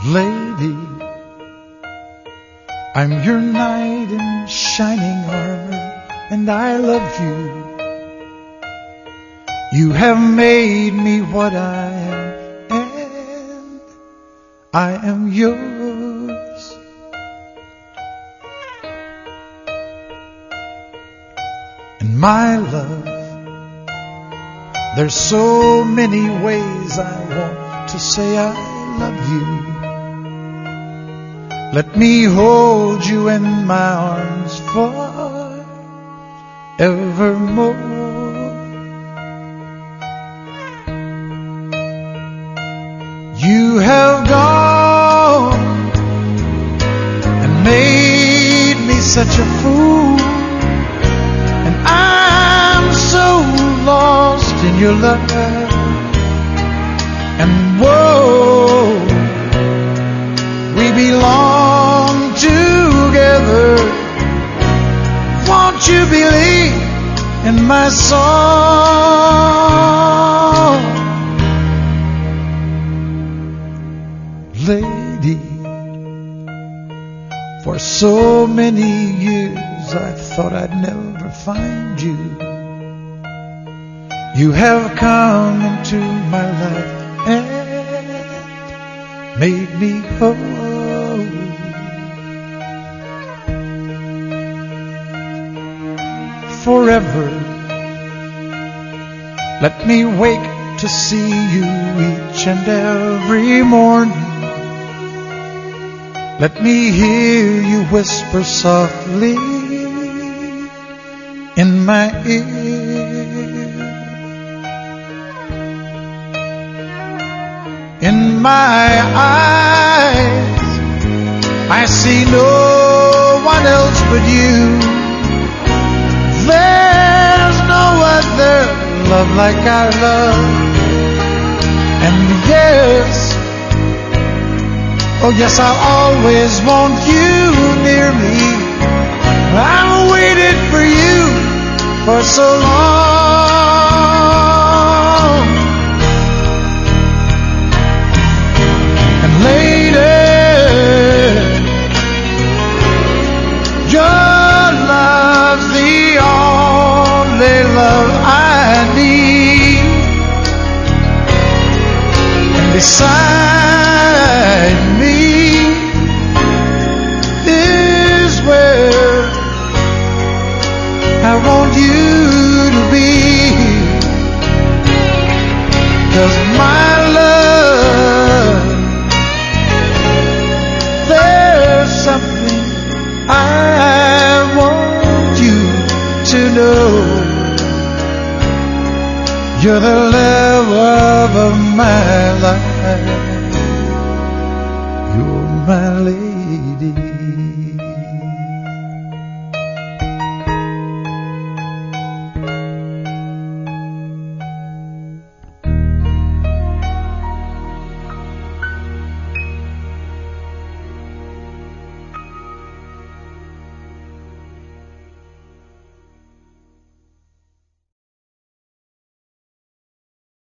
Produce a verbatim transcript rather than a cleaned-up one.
Lady, I'm your knight in shining armor, and I love you. You have made me what I am, and I am yours. And my love, there's so many ways I want to say I love you. Let me hold you in my arms forevermore. You have gone and made me such a fool, and I'm so lost in your love. And whoa, we belong together. Won't you believe in my song? Lady, for so many years I thought I'd never find you. You have come into my life and made me whole. Forever, let me wake to see you each and every morning. Let me hear you whisper softly in my ear. In my eyes, I see no one else but you. There's no other love like our love. And yes, oh yes, I'll always want you near me. I've waited for you for so long. And lady, your love's the only love I need. And beside me is where I want you to be. 'Cause my love, there's something I want you to know. You're the love of my life.